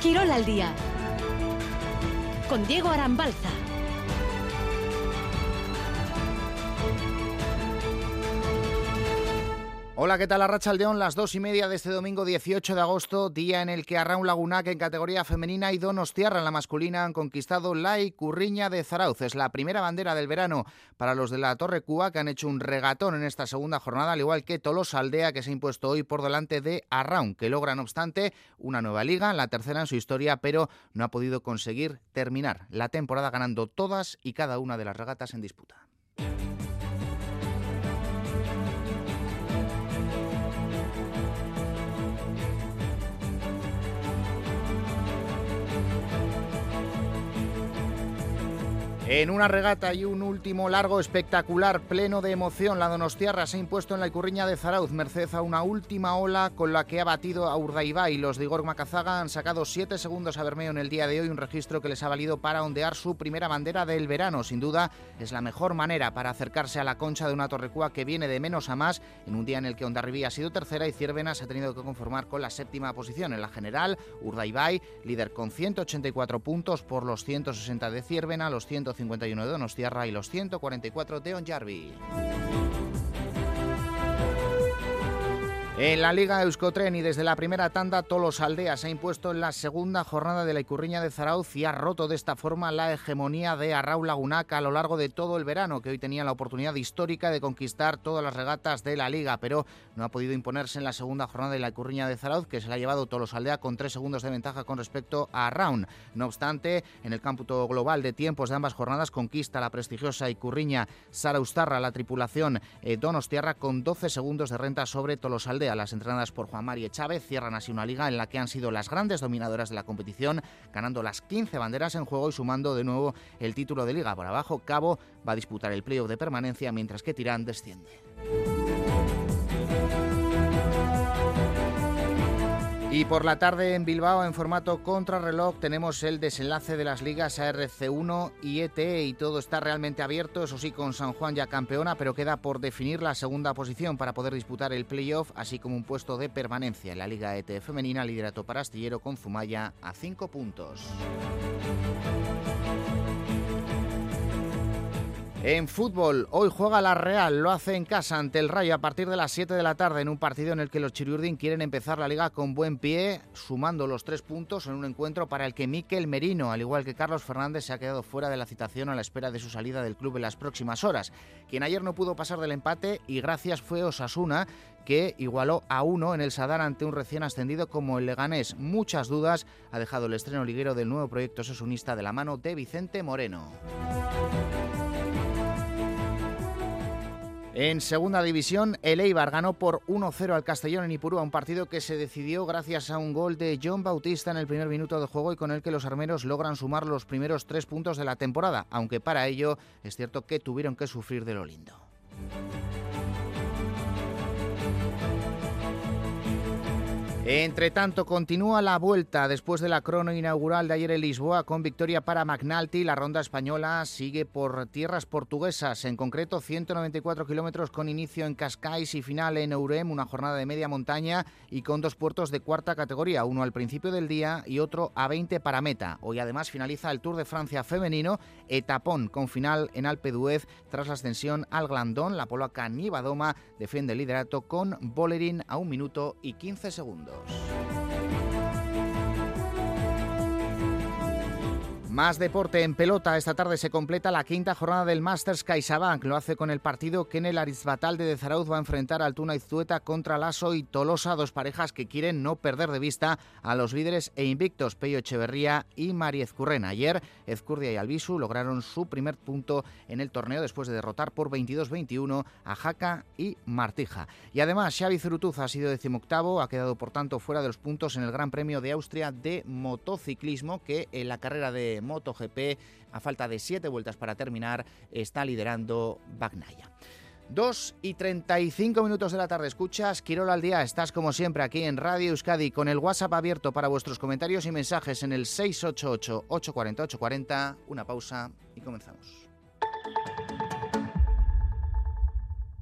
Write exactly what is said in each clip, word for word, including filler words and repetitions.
Quirol al día con Diego Arambalza. Hola, ¿qué tal? Arratsaldeon, las dos y media de este domingo dieciocho de agosto, día en el que Arraun Lagunac en categoría femenina y Donostiarra en la masculina han conquistado la Ikurriña de Zarauz. Es la primera bandera del verano para los de la Torre Cúa, que han hecho un regatón en esta segunda jornada, al igual que Tolosaldea, que se ha impuesto hoy por delante de Arraun, que logra, no obstante, una nueva liga, la tercera en su historia, pero no ha podido conseguir terminar la temporada ganando todas y cada una de las regatas en disputa. En una regata y un último largo espectacular, pleno de emoción, la Donostiarra se ha impuesto en la Ikurriña de Zarauz, merced a una última ola con la que ha batido a Urdaibai. Los de Igor Macazaga han sacado siete segundos a Bermeo en el día de hoy, un registro que les ha valido para ondear su primera bandera del verano. Sin duda, es la mejor manera para acercarse a la concha de una Torrecúa que viene de menos a más, en un día en el que Hondarribí ha sido tercera y Ciervena se ha tenido que conformar con la séptima posición. En la general, Urdaibai, líder con ciento ochenta y cuatro puntos por los ciento sesenta de Ciervena, los ciento cincuenta y uno de Donostiarra y los ciento cuarenta y cuatro de Ondarribí. En la Liga Euskotren y desde la primera tanda, Tolosaldea se ha impuesto en la segunda jornada de la Ikurriña de Zarauz y ha roto de esta forma la hegemonía de Arraun Lagunac a lo largo de todo el verano, que hoy tenía la oportunidad histórica de conquistar todas las regatas de la Liga, pero no ha podido imponerse en la segunda jornada de la Ikurriña de Zarauz, que se la ha llevado Tolosaldea con tres segundos de ventaja con respecto a Arraun. No obstante, en el cómputo global de tiempos de ambas jornadas conquista la prestigiosa Ikurriña Zarauztarra la tripulación eh, Donostiarra con doce segundos de renta sobre Tolosaldea. Las entrenadas por Juan Mari Chávez cierran así una liga en la que han sido las grandes dominadoras de la competición, ganando las quince banderas en juego y sumando de nuevo el título de liga. Por abajo, Cabo va a disputar el playoff de permanencia, mientras que Tirán desciende. Y por la tarde en Bilbao, en formato contrarreloj, tenemos el desenlace de las ligas A R C uno y E T E y todo está realmente abierto, eso sí, con San Juan ya campeona, pero queda por definir la segunda posición para poder disputar el playoff, así como un puesto de permanencia en la Liga E T E femenina, liderato para Astillero con Zumaya a cinco puntos. En fútbol, hoy juega la Real, lo hace en casa ante el Rayo a partir de las siete de la tarde en un partido en el que los chiriurdin quieren empezar la liga con buen pie, sumando los tres puntos en un encuentro para el que Mikel Merino, al igual que Carlos Fernández, se ha quedado fuera de la citación a la espera de su salida del club en las próximas horas. Quien ayer no pudo pasar del empate y gracias fue Osasuna, que igualó a uno en el Sadar ante un recién ascendido como el Leganés. Muchas dudas ha dejado el estreno liguero del nuevo proyecto osasunista de la mano de Vicente Moreno. En segunda división, el Eibar ganó por uno cero al Castellón en Ipurúa, un partido que se decidió gracias a un gol de John Bautista en el primer minuto de juego y con el que los armeros logran sumar los primeros tres puntos de la temporada, aunque para ello es cierto que tuvieron que sufrir de lo lindo. Entre tanto, continúa la vuelta después de la crono inaugural de ayer en Lisboa con victoria para McNulty. La ronda española sigue por tierras portuguesas, en concreto ciento noventa y cuatro kilómetros con inicio en Cascais y final en Ourem, una jornada de media montaña y con dos puertos de cuarta categoría, uno al principio del día y otro a veinte para meta. Hoy además finaliza el Tour de Francia femenino, etapón con final en Alpe d'Huez tras la ascensión al Glandón. La polaca Nivadoma defiende el liderato con Bolerín a un minuto y quince segundos. Más deporte en pelota. Esta tarde se completa la quinta jornada del Masters CaixaBank. Lo hace con el partido que en el Arizbatalde de Zarauz va a enfrentar a Altuna Iztueta contra Lasso y Tolosa, dos parejas que quieren no perder de vista a los líderes e invictos Peyo Echeverría y Mari Ezcurrena. Ayer, Ezcurdia y Albisu lograron su primer punto en el torneo después de derrotar por veintidós veintiuno a Jaca y Martija. Y además, Xavi Zurutuz ha sido decimoctavo, ha quedado por tanto fuera de los puntos en el Gran Premio de Austria de motociclismo, que en la carrera de MotoGP, a falta de siete vueltas para terminar, está liderando Bagnaia. dos y treinta y cinco minutos de la tarde, escuchas Quirol al día. Estás como siempre aquí en Radio Euskadi con el WhatsApp abierto para vuestros comentarios y mensajes en el seis ocho ocho, ocho cuatro cero, ocho cuatro cero. Una pausa y comenzamos.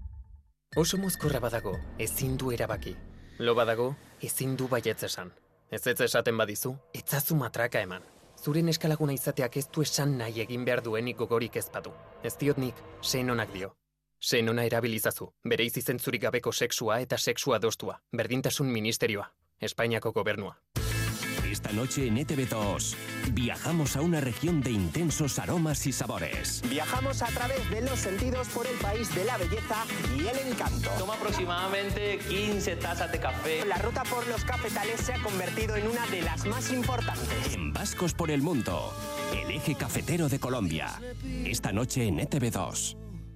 Oso mozkorra badago, ezin du erabaki. Lo badago, ezin du baietz esan. Ez ez esaten badizu, etzazu matraka eman. Zure neskalaguna izateak ez du esan nahi egin behar duenik gogorik ez badu. Ez diot nik, Xenonak dio. Xenona erabilizazu, bere izizentzurik gabeko sexua eta sexua adostua. Berdintasun ministerioa, Espainiako gobernua. Esta noche en E T V dos viajamos a una región de intensos aromas y sabores. Viajamos a través de los sentidos por el país de la belleza y el encanto. Toma aproximadamente quince tazas de café. La ruta por los cafetales se ha convertido en una de las más importantes. En Vascos por el Mundo, el eje cafetero de Colombia. Esta noche en E T V dos.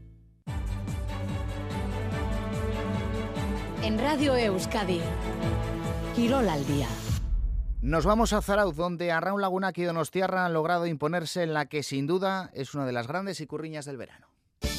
En Radio Euskadi, Quirol al día. Nos vamos a Zarautz, donde Arraun Lagunak y Donostiarra han logrado imponerse en la que sin duda es una de las grandes ikurriñas del verano.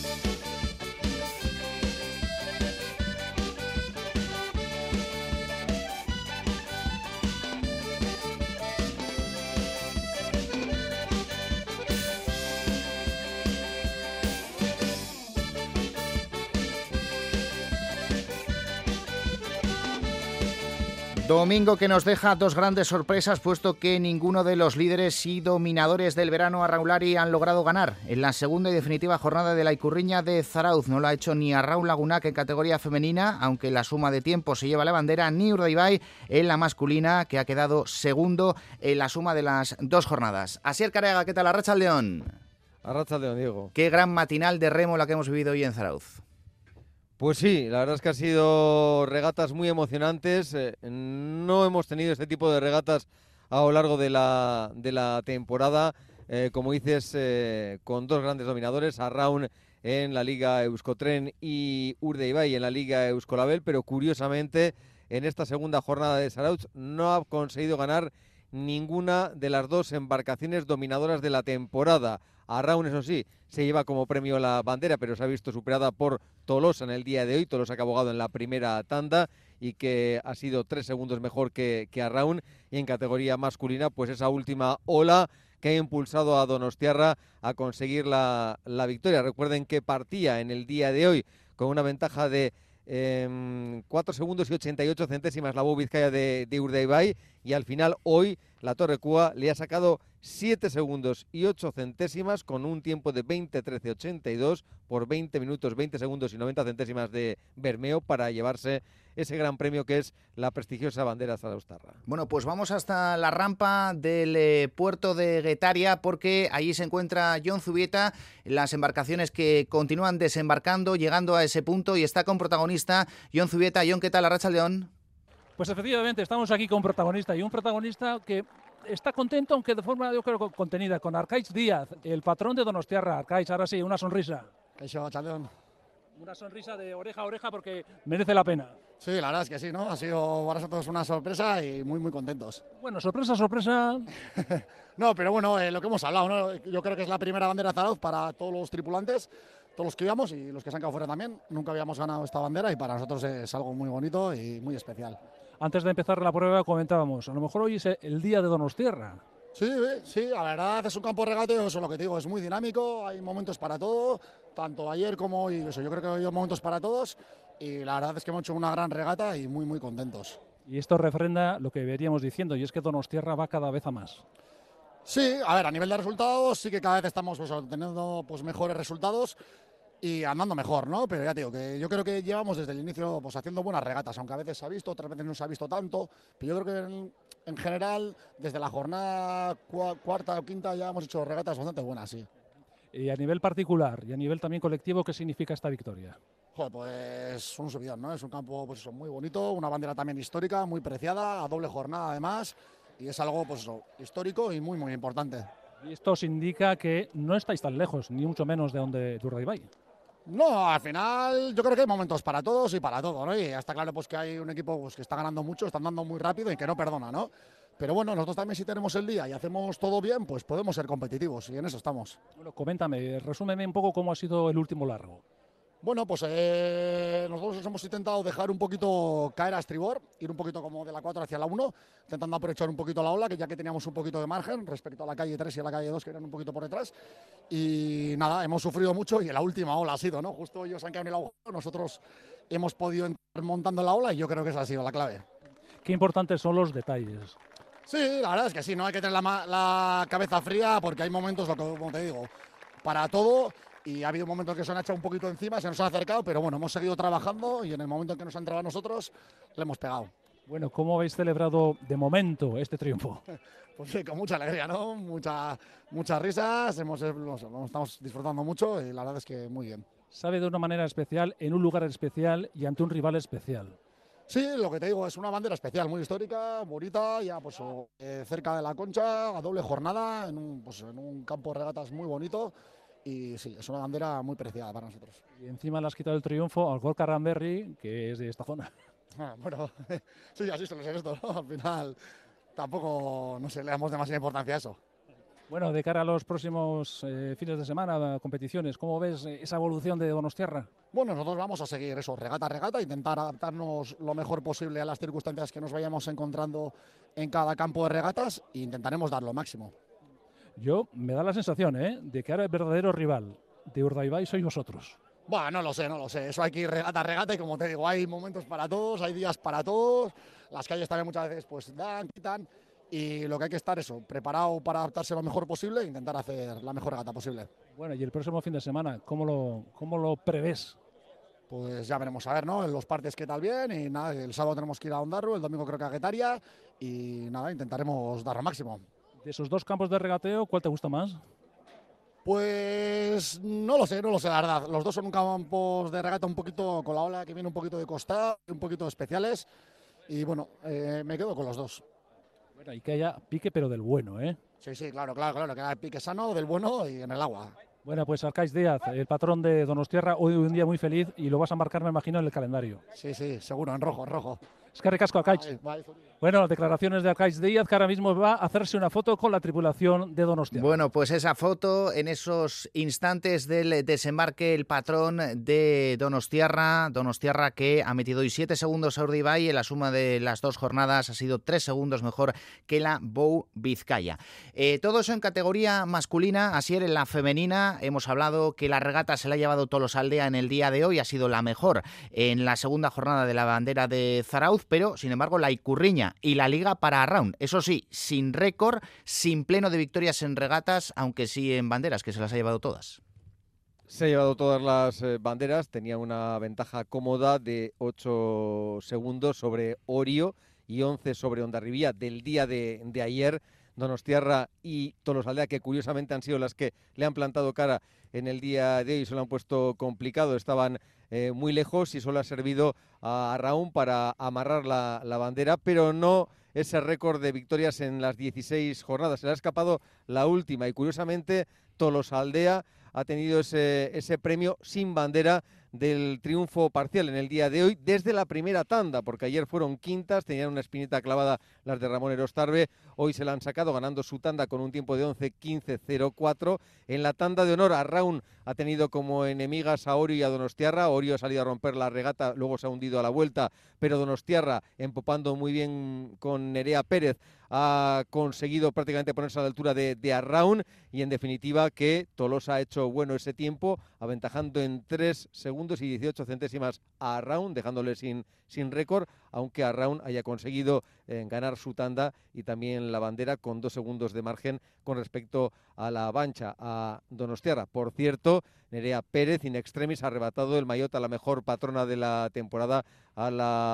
Domingo que nos deja dos grandes sorpresas, puesto que ninguno de los líderes y dominadores del verano Arraunlari han logrado ganar en la segunda y definitiva jornada de la Ikurriña de Zarautz. No lo ha hecho ni Arraun Lagunak en categoría femenina, aunque la suma de tiempo se lleva la bandera, ni Urdaibai en la masculina, que ha quedado segundo en la suma de las dos jornadas. Asier Careaga, ¿qué tal? Arratsaldeon. Arratsaldeon, Diego. Qué gran matinal de remo la que hemos vivido hoy en Zarautz. Pues sí, la verdad es que han sido regatas muy emocionantes. Eh, no hemos tenido este tipo de regatas a lo largo de la, de la temporada. Eh, como dices, eh, con dos grandes dominadores, Arraun en la Liga Euskotren y Urdaibai en la Liga Euskolabel, pero curiosamente en esta segunda jornada de Zarautz no ha conseguido ganar ninguna de las dos embarcaciones dominadoras de la temporada. Arraun, eso sí, se lleva como premio la bandera, pero se ha visto superada por Tolosa en el día de hoy. Tolosa que ha abogado en la primera tanda y que ha sido tres segundos mejor que, que Arraun. Y en categoría masculina, pues esa última ola que ha impulsado a Donostiarra a conseguir la, la victoria. Recuerden que partía en el día de hoy con una ventaja de eh, cuatro segundos y ochenta y ocho centésimas la Bou Vizcaya de, de Urdaibai, y al final hoy la Torre Cúa le ha sacado siete segundos y ocho centésimas con un tiempo de veinte trece ochenta y dos por veinte minutos, veinte segundos y noventa centésimas de Bermeo para llevarse ese gran premio que es la prestigiosa bandera zarauztarra. Bueno, pues vamos hasta la rampa del eh, puerto de Guetaria, porque allí se encuentra Jon Zubieta, las embarcaciones que continúan desembarcando, llegando a ese punto, y está con protagonista Jon Zubieta. Jon, ¿qué tal? Arratsaldeon. Pues efectivamente, estamos aquí con protagonista, y un protagonista que está contento, aunque de forma, yo creo, contenida, con Arkaitz Díaz, el patrón de Donostiarra. Arkaitz, ahora sí, una sonrisa. Eso, Chaldeón. Una sonrisa de oreja a oreja porque merece la pena. Sí, la verdad es que sí, ¿no? Ha sido para nosotros una sorpresa y muy, muy contentos. Bueno, sorpresa, sorpresa. No, pero bueno, eh, lo que hemos hablado, ¿no? Yo creo que es la primera bandera Zarautz para todos los tripulantes, todos los que íbamos y los que se han quedado fuera también. Nunca habíamos ganado esta bandera y para nosotros es algo muy bonito y muy especial. Antes de empezar la prueba comentábamos, a lo mejor hoy es el día de Donostiarra. Sí, sí, la verdad es un campo de regateo, eso es lo que te digo, es muy dinámico, hay momentos para todo, tanto ayer como hoy, eso, yo creo que hay momentos para todos, y la verdad es que hemos hecho una gran regata y muy, muy contentos. Y esto refrenda lo que veníamos diciendo, y es que Donostiarra va cada vez a más. Sí, a ver, a nivel de resultados sí que cada vez estamos pues, teniendo pues, mejores resultados y andando mejor, ¿no? Pero ya te digo que yo creo que llevamos desde el inicio pues haciendo buenas regatas, aunque a veces se ha visto, otras veces no se ha visto tanto, pero yo creo que en, en general desde la jornada cu cuarta o quinta ya hemos hecho regatas bastante buenas, sí. Y a nivel particular y a nivel también colectivo, ¿qué significa esta victoria? Joder, pues un subidón, ¿no? Es un campo pues eso, muy bonito, una bandera también histórica, muy preciada, a doble jornada además, y es algo pues eso, histórico y muy muy importante. Y esto os indica que no estáis tan lejos, ni mucho menos de donde de Urdaibai. No, al final yo creo que hay momentos para todos y para todo, ¿no? Y está claro pues que hay un equipo pues, que está ganando mucho, está andando muy rápido y que no perdona, ¿no? Pero bueno, nosotros también si tenemos el día y hacemos todo bien, pues podemos ser competitivos y en eso estamos. Bueno, coméntame, resúmeme un poco cómo ha sido el último largo. Bueno, pues eh, nosotros hemos intentado dejar un poquito caer a estribor, ir un poquito como de la cuatro hacia la uno, intentando aprovechar un poquito la ola, que ya que teníamos un poquito de margen respecto a la calle tres y a la calle dos, que eran un poquito por detrás. Y nada, hemos sufrido mucho y en la última ola ha sido, ¿no? Justo ellos han quedado en el agujero, nosotros hemos podido entrar montando la ola y yo creo que esa ha sido la clave. qué importantes son los detalles. Sí, la verdad es que sí, no hay que tener la, la cabeza fría porque hay momentos, lo que, como te digo, para todo, y ha habido momentos que se han echado un poquito encima, se nos ha acercado, pero bueno, hemos seguido trabajando y en el momento en que nos han entrado a nosotros, le hemos pegado. Bueno, ¿cómo habéis celebrado de momento este triunfo? Pues sí, con mucha alegría, ¿no? Mucha, muchas risas, hemos, nos, nos estamos disfrutando mucho y la verdad es que muy bien. Sabe de una manera especial, en un lugar especial y ante un rival especial. Sí, lo que te digo, es una bandera especial, muy histórica, bonita, ya pues eh, cerca de la Concha, a doble jornada, en un, pues, en un campo de regatas muy bonito. Y sí, es una bandera muy preciada para nosotros. Y encima le has quitado el triunfo al Gorka Ramberry, que es de esta zona. Ah, bueno, sí, así se lo sé esto, ¿no? Al final tampoco, no sé, le damos demasiada importancia a eso. Bueno, de cara a los próximos eh, fines de semana, competiciones, ¿cómo ves esa evolución de Donostiarra? Bueno, nosotros vamos a seguir eso, regata a regata, intentar adaptarnos lo mejor posible a las circunstancias que nos vayamos encontrando en cada campo de regatas e intentaremos dar lo máximo. Yo me da la sensación ¿eh? de que ahora el verdadero rival de Urdaibai sois vosotros. Bueno, no lo sé, no lo sé. Eso hay que ir regata a regata y como te digo, hay momentos para todos, hay días para todos. Las calles también muchas veces pues dan, quitan. Y lo que hay que estar eso, preparado para adaptarse lo mejor posible e intentar hacer la mejor regata posible. Bueno, y el próximo fin de semana, ¿cómo lo, cómo lo prevés? Pues ya veremos a ver, ¿no? En los partes qué tal bien y nada, el sábado tenemos que ir a Ondarru, el domingo creo que a Guetaria y nada, intentaremos dar lo máximo. De esos dos campos de regateo, ¿cuál te gusta más? Pues no lo sé, no lo sé, la verdad. Los dos son campos de regata un poquito con la ola que viene un poquito de costado, un poquito especiales y bueno, eh, me quedo con los dos. Bueno, y que haya pique, pero del bueno, ¿eh? Sí, sí, claro, claro, claro, que haya pique sano, del bueno y en el agua. Bueno, pues Arcaiz Díaz, el patrón de Donostiarra, hoy un día muy feliz y lo vas a marcar, me imagino, en el calendario. Sí, sí, seguro, en rojo, en rojo. Es que recasco Arcaiz. Bueno, declaraciones de Arcaiz Díaz, que ahora mismo va a hacerse una foto con la tripulación de Donostiarra. Bueno, pues esa foto en esos instantes del desembarque, el patrón de Donostiarra, Donostiarra que ha metido hoy siete segundos a Urdaibai, en la suma de las dos jornadas ha sido tres segundos mejor que la Bou Vizcaya. Eh, todo eso en categoría masculina, así en la femenina. Hemos hablado que la regata se la ha llevado Tolosaldea en el día de hoy, ha sido la mejor en la segunda jornada de la bandera de Zarauz, pero sin embargo la Icurriña y la Liga para Arraun, eso sí, sin récord, sin pleno de victorias en regatas, aunque sí en banderas, que se las ha llevado todas. Se ha llevado todas las eh, banderas, tenía una ventaja cómoda de ocho segundos sobre Orio y once sobre Hondarribía del día de, de ayer. Donostiarra y Tolosaldea, que curiosamente han sido las que le han plantado cara en el día de hoy, se lo han puesto complicado, estaban eh, muy lejos y solo ha servido a Arraun para amarrar la, la bandera, pero no ese récord de victorias en las dieciséis jornadas. Se le ha escapado la última y curiosamente Tolosaldea ha tenido ese, ese premio sin bandera del triunfo parcial en el día de hoy desde la primera tanda, porque ayer fueron quintas, tenían una espinita clavada las de Ramón Erostarbe, hoy se la han sacado ganando su tanda con un tiempo de once quince cero cuatro. En la tanda de honor, Arraun ha tenido como enemigas a Orio y a Donostiarra. Orio ha salido a romper la regata, luego se ha hundido a la vuelta, pero Donostiarra, empopando muy bien con Nerea Pérez, ha conseguido prácticamente ponerse a la altura de, de Arraun y en definitiva que Tolosa ha hecho bueno ese tiempo, aventajando en tres segundos y dieciocho centésimas a Arraun, dejándole sin, sin récord, aunque Arraun haya conseguido eh, ganar su tanda y también la bandera con dos segundos de margen con respecto a la Bancha, a Donostiarra. Por cierto, Nerea Pérez, in extremis, ha arrebatado el maillot a la mejor patrona de la temporada, a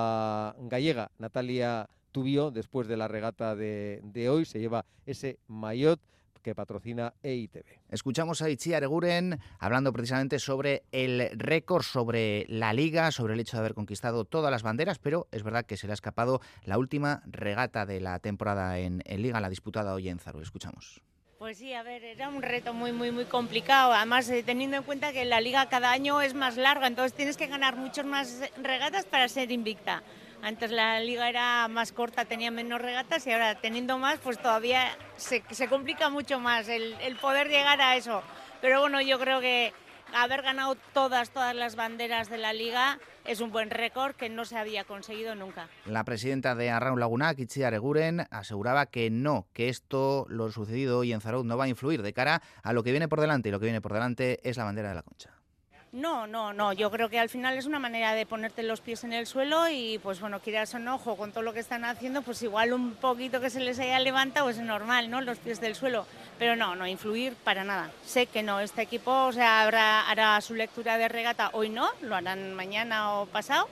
la gallega Natalia Tubio, después de la regata de, de hoy. Se lleva ese maillot que patrocina E I T B. Escuchamos a Itziar Eguren hablando precisamente sobre el récord, sobre la Liga, sobre el hecho de haber conquistado todas las banderas, pero es verdad que se le ha escapado la última regata de la temporada en, en Liga, la disputada hoy en Zaru. Escuchamos. Pues sí, a ver, era un reto muy, muy, muy complicado. Además, eh, teniendo en cuenta que la Liga cada año es más larga, entonces tienes que ganar muchas más regatas para ser invicta. Antes la liga era más corta, tenía menos regatas y ahora teniendo más, pues todavía se, se complica mucho más el, el poder llegar a eso. Pero bueno, yo creo que haber ganado todas, todas las banderas de la liga es un buen récord que no se había conseguido nunca. La presidenta de Arraun Lagunak, Itziar Eguren, aseguraba que no, que esto, lo sucedido hoy en Zarauz, no va a influir de cara a lo que viene por delante, y lo que viene por delante es la bandera de la Concha. No, no, no, yo creo que al final es una manera de ponerte los pies en el suelo y pues bueno, quieras o no, ojo, con todo lo que están haciendo, pues igual un poquito que se les haya levantado es normal, ¿no? Los pies del suelo, pero no, no influir para nada. Sé que no, este equipo, o sea, habrá, hará su lectura de regata, hoy no, lo harán mañana o pasado,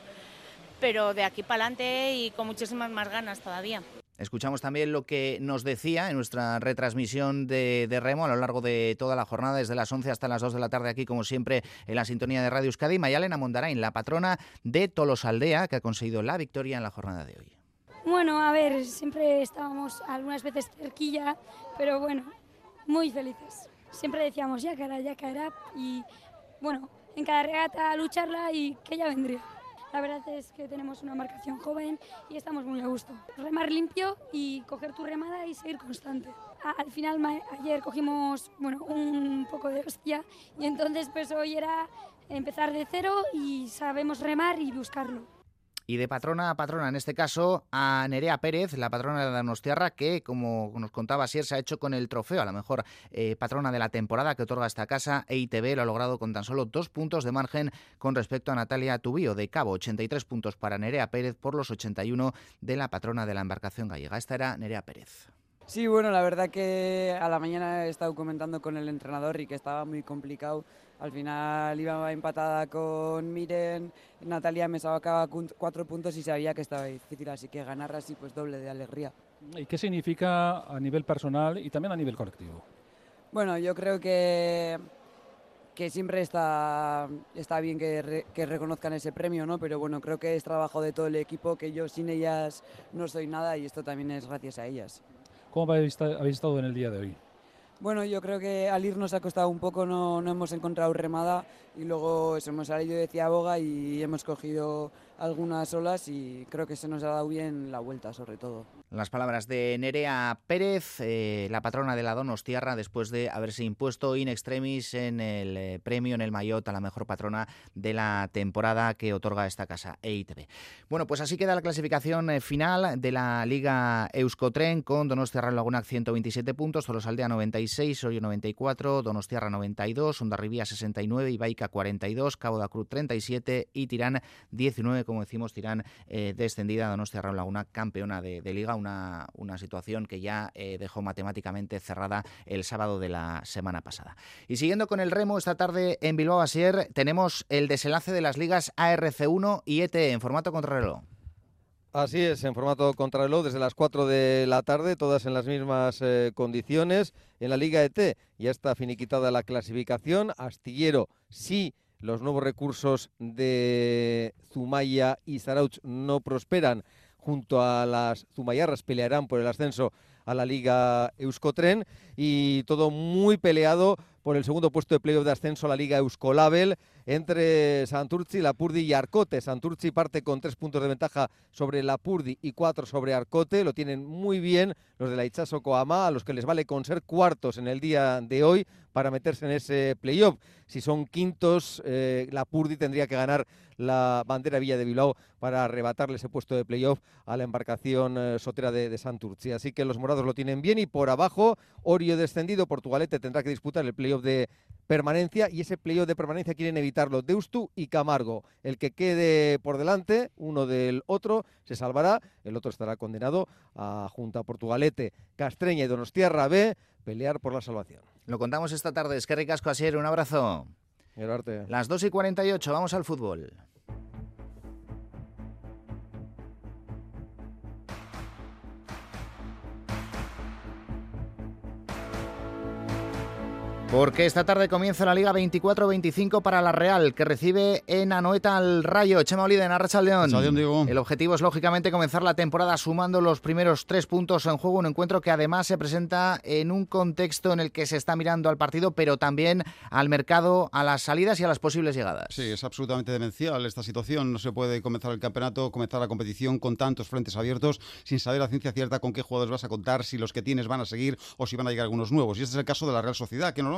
pero de aquí para adelante y con muchísimas más ganas todavía. Escuchamos también lo que nos decía en nuestra retransmisión de, de remo a lo largo de toda la jornada, desde las once hasta las dos de la tarde, aquí como siempre en la sintonía de Radio Euskadi. Mayalena Mondarain, la patrona de Tolosaldea, que ha conseguido la victoria en la jornada de hoy. Bueno, a ver, siempre estábamos algunas veces cerquilla, pero bueno, muy felices. Siempre decíamos ya caerá, ya caerá y bueno, en cada regata lucharla y que ya vendría. La verdad es que tenemos una embarcación joven y estamos muy a gusto. Remar limpio y coger tu remada y seguir constante. Al final ayer cogimos bueno, un poco de hostia y entonces pues hoy era empezar de cero y sabemos remar y buscarlo. Y de patrona a patrona, en este caso, a Nerea Pérez, la patrona de Donostiarra, que, como nos contaba Asier, se ha hecho con el trofeo a la mejor eh, patrona de la temporada que otorga esta casa. E I T B lo ha logrado con tan solo dos puntos de margen con respecto a Natalia Tubío de Cabo. ochenta y tres puntos para Nerea Pérez por los ochenta y uno de la patrona de la embarcación gallega. Esta era Nerea Pérez. Sí, bueno, la verdad que a la mañana he estado comentando con el entrenador y que estaba muy complicado. Al final iba empatada con Miren, Natalia me sacaba cuatro puntos y sabía que estaba difícil, así que ganar así pues doble de alegría. ¿Y qué significa a nivel personal y también a nivel colectivo? Bueno, yo creo que, que siempre está, está bien que, re, que reconozcan ese premio, ¿no? Pero bueno, creo que es trabajo de todo el equipo, que yo sin ellas no soy nada y esto también es gracias a ellas. ¿Cómo habéis estado en el día de hoy? Bueno, yo creo que al ir nos ha costado un poco, no, no hemos encontrado remada y luego eso, hemos salido de Ciaboga y hemos cogido algunas olas y creo que se nos ha dado bien la vuelta sobre todo. Las palabras de Nerea Pérez, eh, la patrona de la Donostiarra, después de haberse impuesto in extremis en el eh, premio, en el maillot a la mejor patrona de la temporada que otorga esta casa, E I T B. Bueno, pues así queda la clasificación eh, final de la Liga Euskotren, con Donostiarra Lagunac ciento veintisiete puntos, Tolosaldea noventa y seis, Orio noventa y cuatro, Donostiarra noventa y dos, Hondarribia sesenta y nueve, Ibaica cuarenta y dos, Cabo da Cruz treinta y siete y Tirán diecinueve. Como decimos, Tirán eh, descendida, Donostiarra Lagunac campeona de, de Liga. Una, una situación que ya eh, dejó matemáticamente cerrada el sábado de la semana pasada. Y siguiendo con el remo, esta tarde en Bilbao Asier tenemos el desenlace de las ligas A R C uno y E T E en formato contrarreloj. Así es, en formato contrarreloj desde las cuatro de la tarde, todas en las mismas eh, condiciones. En la Liga E T ya está finiquitada la clasificación. Astillero sí. Los nuevos recursos de Zumaya y Zarautz no prosperan. Junto a las zumayarras pelearán por el ascenso a la Liga Euskotren y todo muy peleado por el segundo puesto de playoff de ascenso a la Liga Euskolabel entre Santurtzi, Lapurdi y Arcote. Santurtzi parte con tres puntos de ventaja sobre Lapurdi y cuatro sobre Arcote. Lo tienen muy bien los de la Itxaso Koama, a los que les vale con ser cuartos en el día de hoy para meterse en ese playoff. Si son quintos, eh, Lapurdi tendría que ganar la bandera Villa de Bilbao para arrebatarle ese puesto de playoff a la embarcación eh, sotera de, de Santurtzi. Así que los morados lo tienen bien y por abajo, Orio descendido, Portugalete tendrá que disputar el playoff de permanencia y ese playoff de permanencia quieren evitarlo Deustu y Camargo. El que quede por delante, uno del otro, se salvará, el otro estará condenado a, junto a Portugalete, Castreña y Donostiarra B, pelear por la salvación. Lo contamos esta tarde. Eskerrik asko, Asier, un abrazo. Gerarte. Las dos y cuarenta y ocho, vamos al fútbol. Porque esta tarde comienza la Liga veinticuatro veinticinco para la Real, que recibe en Anoeta al Rayo. Chema Oliden, Arratsaldeon. El objetivo es, lógicamente, comenzar la temporada sumando los primeros tres puntos en juego. Un encuentro que además se presenta en un contexto en el que se está mirando al partido, pero también al mercado, a las salidas y a las posibles llegadas. Sí, es absolutamente demencial esta situación. No se puede comenzar el campeonato, comenzar la competición con tantos frentes abiertos, sin saber a ciencia cierta con qué jugadores vas a contar, si los que tienes van a seguir o si van a llegar algunos nuevos. Y este es el caso de la Real Sociedad, que normalmente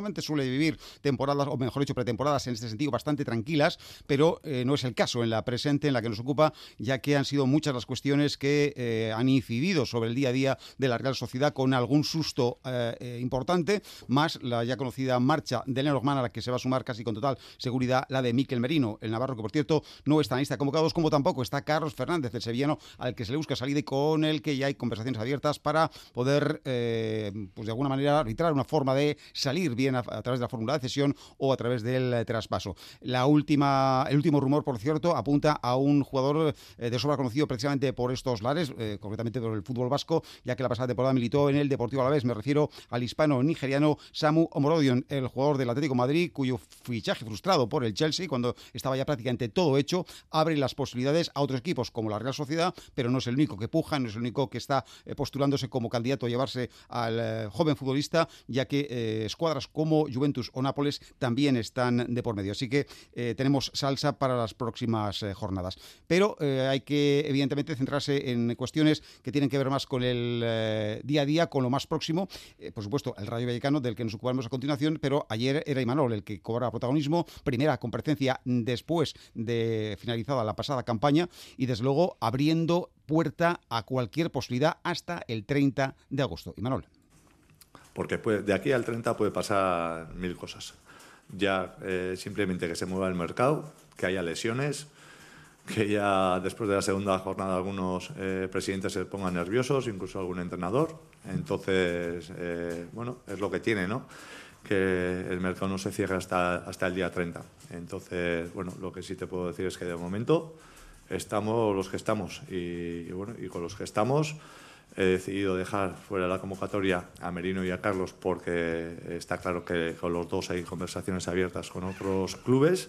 normalmente suele vivir temporadas, o mejor dicho, pretemporadas en este sentido bastante tranquilas, pero eh, no es el caso en la presente en la que nos ocupa, ya que han sido muchas las cuestiones que eh, han incidido sobre el día a día de la Real Sociedad, con algún susto eh, eh, importante, más la ya conocida marcha de Lenormand, a la que se va a sumar casi con total seguridad la de Mikel Merino, el navarro, que por cierto no está en lista de convocados, como tampoco está Carlos Fernández, el sevillano, al que se le busca salida y con el que ya hay conversaciones abiertas para poder, eh, pues de alguna manera, arbitrar una forma de salir bien a, a través de la fórmula de cesión o a través del eh, traspaso. La última, el último rumor, por cierto, apunta a un jugador eh, de sobra conocido precisamente por estos lares, eh, concretamente por el fútbol vasco, ya que la pasada temporada militó en el Deportivo Alavés. Me refiero al hispano-nigeriano Samu Omorodion, el jugador del Atlético de Madrid, cuyo fichaje frustrado por el Chelsea, cuando estaba ya prácticamente todo hecho, abre las posibilidades a otros equipos como la Real Sociedad, pero no es el único que puja, no es el único que está eh, postulándose como candidato a llevarse al eh, joven futbolista, ya que eh, escuadras como Juventus o Nápoles también están de por medio. Así que eh, tenemos salsa para las próximas eh, jornadas. Pero eh, hay que, evidentemente, centrarse en cuestiones que tienen que ver más con el eh, día a día, con lo más próximo. Eh, por supuesto, el Rayo Vallecano, del que nos ocuparemos a continuación, pero ayer era Imanol el que cobra protagonismo. Primera comparecencia después de finalizada la pasada campaña y, desde luego, abriendo puerta a cualquier posibilidad hasta el treinta de agosto. Imanol. Porque puede, de aquí al treinta puede pasar mil cosas. Ya eh, simplemente que se mueva el mercado, que haya lesiones, que ya después de la segunda jornada algunos eh, presidentes se pongan nerviosos, incluso algún entrenador. Entonces, eh, bueno, es lo que tiene, ¿no? Que el mercado no se cierre hasta, hasta el día treinta. Entonces, bueno, lo que sí te puedo decir es que de momento estamos los que estamos y, y bueno, y con los que estamos he decidido dejar fuera de la convocatoria a Merino y a Carlos porque está claro que con los dos hay conversaciones abiertas con otros clubes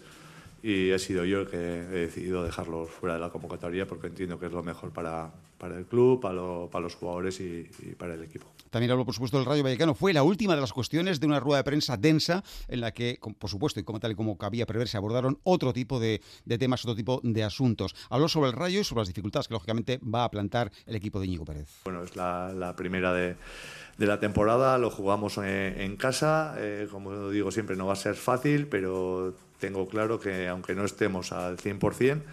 y he sido yo el que he decidido dejarlos fuera de la convocatoria porque entiendo que es lo mejor para, para el club, para, lo, para los jugadores y, y para el equipo. También habló, por supuesto, del Rayo Vallecano. Fue la última de las cuestiones de una rueda de prensa densa en la que, por supuesto, y como tal y como cabía prever, se abordaron otro tipo de, de temas, otro tipo de asuntos. Habló sobre el Rayo y sobre las dificultades que, lógicamente, va a plantar el equipo de Íñigo Pérez. Bueno, es la, la primera de, de la temporada, lo jugamos en, en casa. Eh, como digo siempre, no va a ser fácil, pero tengo claro que, aunque no estemos al cien por ciento,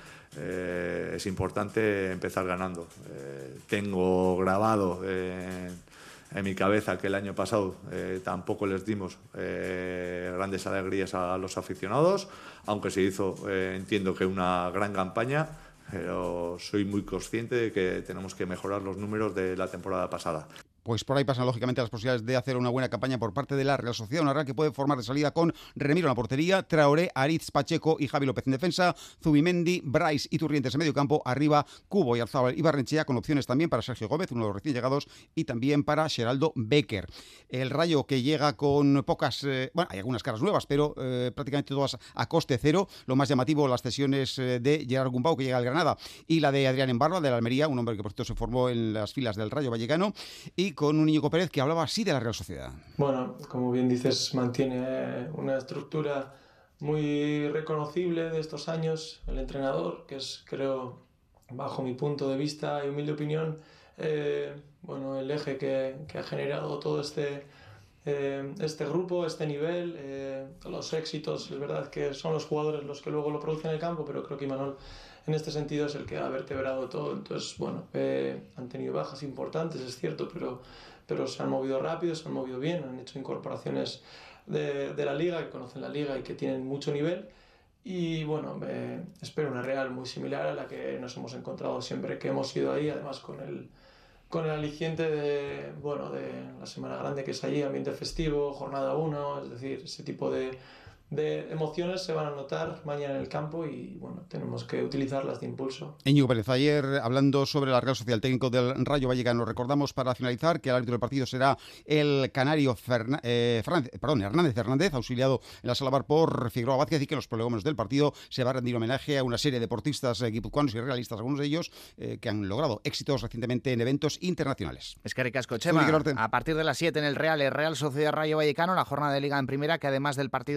eh, es importante empezar ganando. Eh, tengo grabado eh, en mi cabeza que el año pasado eh, tampoco les dimos eh, grandes alegrías a los aficionados, aunque se hizo, eh, entiendo que una gran campaña, pero soy muy consciente de que tenemos que mejorar los números de la temporada pasada. Pues por ahí pasan, lógicamente, las posibilidades de hacer una buena campaña por parte de la Real Sociedad. Una Real que puede formar de salida con Remiro en la portería, Traoré, Aritz, Pacheco y Javi López en defensa, Zubimendi, Brais y Turrientes en medio campo, arriba Cubo y Alzábal y Barrenechea, con opciones también para Sergio Gómez, uno de los recién llegados, y también para Geraldo Becker. El Rayo, que llega con pocas, eh, bueno, hay algunas caras nuevas, pero eh, prácticamente todas a coste cero. Lo más llamativo, las cesiones eh, de Gerard Gumbau, que llega al Granada, y la de Adrián Embarba, de la Almería, un hombre que por cierto se formó en las filas del Rayo Vallecano, y con un Íñigo Pérez que hablaba así de la Real Sociedad. Bueno, como bien dices, mantiene una estructura muy reconocible de estos años. El entrenador, que es, creo, bajo mi punto de vista y humilde opinión, eh, bueno, el eje que, que ha generado todo este, eh, este grupo, este nivel, eh, los éxitos. Es verdad que son los jugadores los que luego lo producen en el campo, pero creo que Imanol en este sentido es el que ha vertebrado todo. Entonces, bueno, eh, han tenido bajas importantes, es cierto, pero, pero se han movido rápido, se han movido bien, han hecho incorporaciones de, de la liga, que conocen la liga y que tienen mucho nivel. Y bueno, eh, espero una Real muy similar a la que nos hemos encontrado siempre que hemos ido ahí, además con el, con el aliciente de, bueno, de la Semana Grande, que es allí, ambiente festivo, jornada uno, es decir, ese tipo de... de emociones se van a notar mañana en el campo y bueno, tenemos que utilizarlas de impulso. Íñigo Pérez, ayer hablando sobre la Real Sociedad, el técnico del Rayo Vallecano, recordamos para finalizar que el árbitro del partido será el canario Ferna, eh, Fernández, perdón, Hernández Hernández, auxiliado en la sala V A R por Figueroa Vázquez, y que en los prolegómenos del partido se va a rendir homenaje a una serie de deportistas eh, guipuzcoanos y realistas, algunos de ellos eh, que han logrado éxitos recientemente en eventos internacionales. Es que ricasco, Chema. A partir de las siete en el Real, el Real Sociedad Rayo Vallecano, la jornada de Liga en Primera, que además del partido de la Real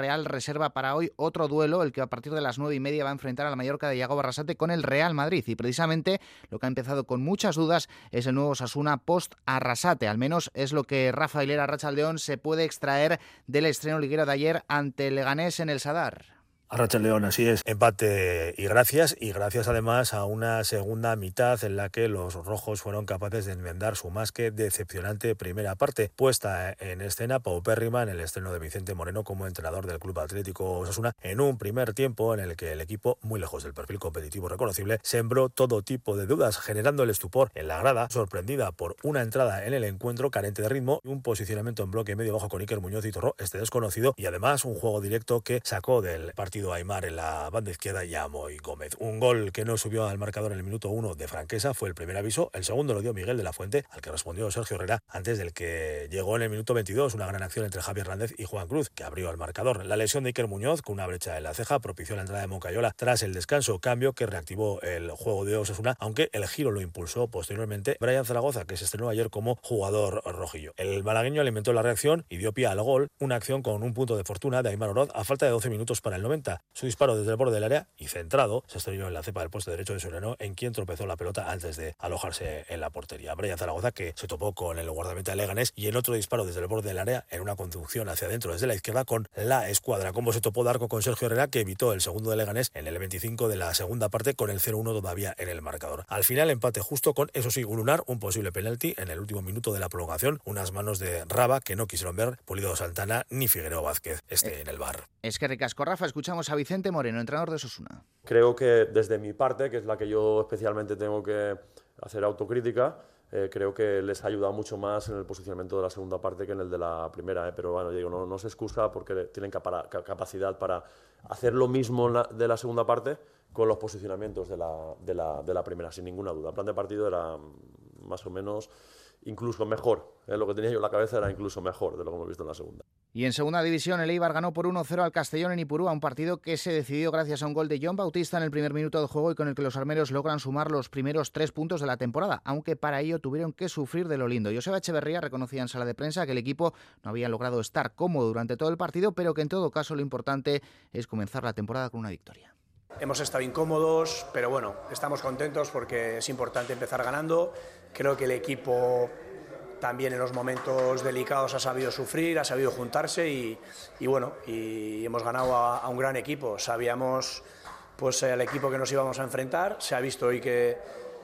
Real reserva para hoy otro duelo, el que a partir de las nueve y media va a enfrentar al Mallorca de Yago Barrasate con el Real Madrid. Y precisamente lo que ha empezado con muchas dudas es el nuevo Osasuna post-Arrasate. Al menos es lo que Rafa Hilera Arratsaldeón se puede extraer del estreno liguero de ayer ante el Leganés en el Sadar. Arratsaldeón, así es, empate y gracias, y gracias además a una segunda mitad en la que los rojos fueron capaces de enmendar su más que decepcionante primera parte, puesta en escena paupérrima en el estreno de Vicente Moreno como entrenador del Club Atlético Osasuna, en un primer tiempo en el que el equipo, muy lejos del perfil competitivo reconocible, sembró todo tipo de dudas, generando el estupor en la grada, sorprendida por una entrada en el encuentro carente de ritmo y un posicionamiento en bloque medio bajo con Iker Muñoz y Torró, este desconocido, y además un juego directo que sacó del partido a Aimar en la banda izquierda y a Moy Gómez. Un gol que no subió al marcador en el minuto uno de franqueza fue el primer aviso. El segundo lo dio Miguel de la Fuente, al que respondió Sergio Herrera antes del que llegó en el minuto veintidós una gran acción entre Javier Hernández y Juan Cruz, que abrió el marcador. La lesión de Iker Muñoz, con una brecha en la ceja, propició la entrada de Moncayola tras el descanso, cambio que reactivó el juego de Osasuna, aunque el giro lo impulsó posteriormente Brian Zaragoza, que se estrenó ayer como jugador rojillo. El malagueño alimentó la reacción y dio pie al gol, una acción con un punto de fortuna de Aimar Oroz a falta de doce minutos para el noventa. Su disparo desde el borde del área y centrado se estrelló en la cepa del poste derecho de Soriano, en quien tropezó la pelota antes de alojarse en la portería. Brian Zaragoza, que se topó con el guardameta de Leganés, y en otro disparo desde el borde del área en una conducción hacia adentro desde la izquierda con la escuadra. Como se topó Darko con Sergio Herrera, que evitó el segundo de Leganés en el veinticinco de la segunda parte con el cero uno todavía en el marcador. Al final empate justo con, eso sí, un lunar, un posible penalti en el último minuto de la prolongación, unas manos de Raba que no quisieron ver Pulido Santana ni Figueroa Vázquez este en el V A R. Es que ricasco, Rafa. Escuchamos a Vicente Moreno, entrenador de Osasuna. Creo que desde mi parte, que es la que yo especialmente tengo que hacer autocrítica, eh, creo que les ha ayudado mucho más en el posicionamiento de la segunda parte que en el de la primera, eh. pero bueno, digo, no, no se excusa porque tienen capa capacidad para hacer lo mismo la, de la segunda parte con los posicionamientos de la, de, la, de la primera, sin ninguna duda. El plan de partido era más o menos incluso mejor, eh, lo que tenía yo en la cabeza era incluso mejor de lo que hemos visto en la segunda. Y en segunda división, el Eibar ganó por uno cero al Castellón en Ipurúa, un partido que se decidió gracias a un gol de John Bautista en el primer minuto de juego y con el que los armeros logran sumar los primeros tres puntos de la temporada, aunque para ello tuvieron que sufrir de lo lindo. Joseba Echeverría reconocía en sala de prensa que el equipo no había logrado estar cómodo durante todo el partido, pero que en todo caso lo importante es comenzar la temporada con una victoria. Hemos estado incómodos, pero bueno, estamos contentos porque es importante empezar ganando. Creo que el equipo también en los momentos delicados ha sabido sufrir, ha sabido juntarse y, y bueno, y hemos ganado a, a un gran equipo. Sabíamos pues el equipo que nos íbamos a enfrentar, se ha visto hoy que,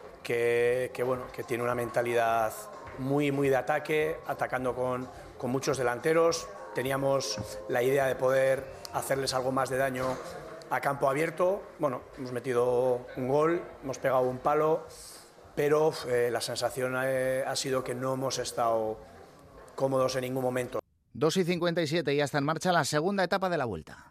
que, que, bueno, que tiene una mentalidad muy, muy de ataque, atacando con, con muchos delanteros. Teníamos la idea de poder hacerles algo más de daño a campo abierto. Bueno, hemos metido un gol, hemos pegado un palo, pero eh, la sensación eh, ha sido que no hemos estado cómodos en ningún momento. dos y cincuenta y siete, ya está en marcha la segunda etapa de la Vuelta.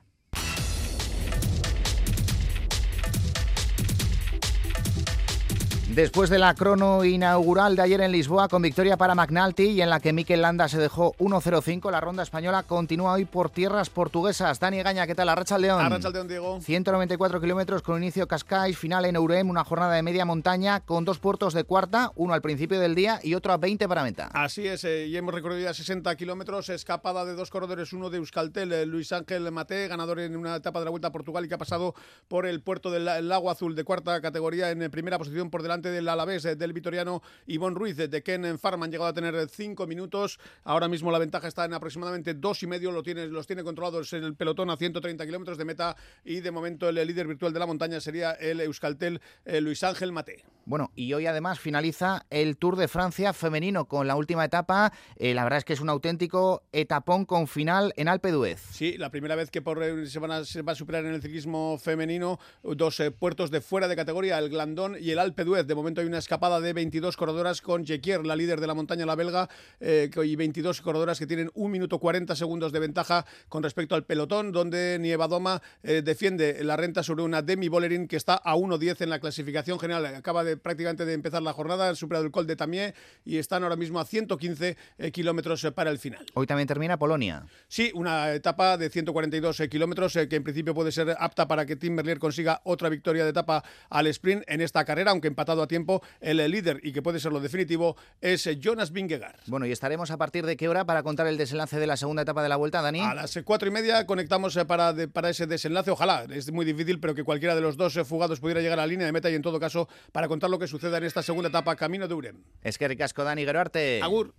Después de la crono inaugural de ayer en Lisboa con victoria para McNulty y en la que Mikel Landa se dejó uno cero cinco, la ronda española continúa hoy por tierras portuguesas. Dani Gaña, ¿qué tal? Arratsaldeón. Arratsaldeón, Diego. ciento noventa y cuatro kilómetros con inicio Cascais, final en Eurem, una jornada de media montaña con dos puertos de cuarta, uno al principio del día y otro a veinte para meta. Así es, eh, y hemos recorrido ya sesenta kilómetros, escapada de dos corredores, uno de Euskaltel, eh, Luis Ángel Mate, ganador en una etapa de la Vuelta a Portugal y que ha pasado por el puerto del Lago Azul de cuarta categoría en primera posición por delante del Alavés, eh, del vitoriano Ivonne Ruiz de Ken Farm. Han llegado a tener cinco minutos. Ahora mismo la ventaja está en aproximadamente dos y medio. Lo tiene, los tiene controlados en el pelotón a ciento treinta kilómetros de meta y de momento el líder virtual de la montaña sería el Euskaltel eh, Luis Ángel Mate. Bueno, y hoy además finaliza el Tour de Francia femenino con la última etapa. Eh, la verdad es que es un auténtico etapón con final en Alpe d'Huez. Sí, la primera vez que por, se, van a, se va a superar en el ciclismo femenino dos eh, puertos de fuera de categoría, el Glandón y el Alpe d'Huez. De momento hay una escapada de veintidós corredoras con Jequier, la líder de la montaña, la belga, eh, y veintidós corredoras que tienen un minuto cuarenta segundos de ventaja con respecto al pelotón, donde Nievadoma eh, defiende la renta sobre una Demi Bollerin que está a uno diez en la clasificación general. Acaba de prácticamente de empezar la jornada, han superado el Col de Tamié y están ahora mismo a ciento quince eh, kilómetros eh, para el final. Hoy también termina Polonia. Sí, una etapa de ciento cuarenta y dos eh, kilómetros eh, que en principio puede ser apta para que Tim Merlier consiga otra victoria de etapa al sprint en esta carrera, aunque empatado llegado a tiempo. El líder, y que puede ser lo definitivo, es Jonas Vingegaard. Bueno, y estaremos a partir de qué hora para contar el desenlace de la segunda etapa de la Vuelta, Dani. A las cuatro y media conectamos para, de, para ese desenlace. Ojalá, es muy difícil, pero que cualquiera de los dos fugados pudiera llegar a la línea de meta y en todo caso para contar lo que suceda en esta segunda etapa camino de Urem. Es que ricasco, Dani, gero arte. Agur.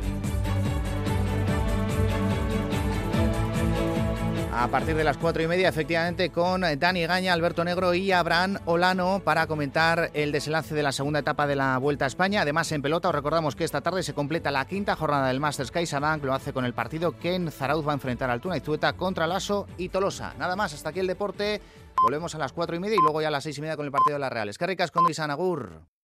A partir de las cuatro y media, efectivamente, con Dani Gaña, Alberto Negro y Abraham Olano para comentar el desenlace de la segunda etapa de la Vuelta a España. Además, en pelota, os recordamos que esta tarde se completa la quinta jornada del Masters CaixaBank. Lo hace con el partido que en Zarauz va a enfrentar al Altuna Iztueta contra Lasso y Tolosa. Nada más, hasta aquí el deporte. Volvemos a las cuatro y media y luego ya a las seis y media con el partido de las Reales. Que ricas con Luis Anagur.